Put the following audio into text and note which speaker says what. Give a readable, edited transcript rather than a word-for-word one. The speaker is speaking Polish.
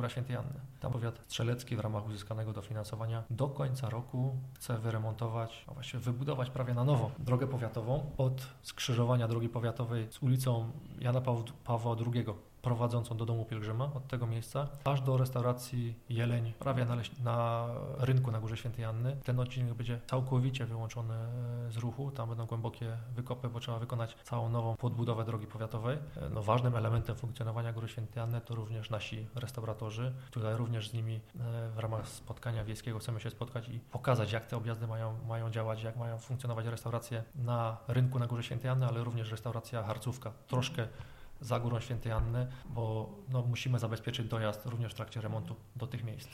Speaker 1: Góra Świętej Anny. Tam powiat strzelecki w ramach uzyskanego dofinansowania do końca roku chce wyremontować, a właściwie wybudować prawie na nowo drogę powiatową od skrzyżowania drogi powiatowej z ulicą Jana Pawła II prowadzącą do Domu Pielgrzyma, od tego miejsca, aż do restauracji Jeleń, prawie na rynku na Górze Świętej Anny. Ten odcinek będzie całkowicie wyłączony z ruchu, tam będą głębokie wykopy, bo trzeba wykonać całą nową podbudowę drogi powiatowej. Ważnym elementem funkcjonowania Góry Świętej Anny to również nasi restauratorzy. Tutaj również z nimi w ramach spotkania wiejskiego chcemy się spotkać i pokazać, jak te objazdy mają działać, jak mają funkcjonować restauracje na rynku na Górze Świętej Anny, ale również restauracja Harcówka. Troszkę za Górą Świętej Anny, bo musimy zabezpieczyć dojazd również w trakcie remontu do tych miejsc.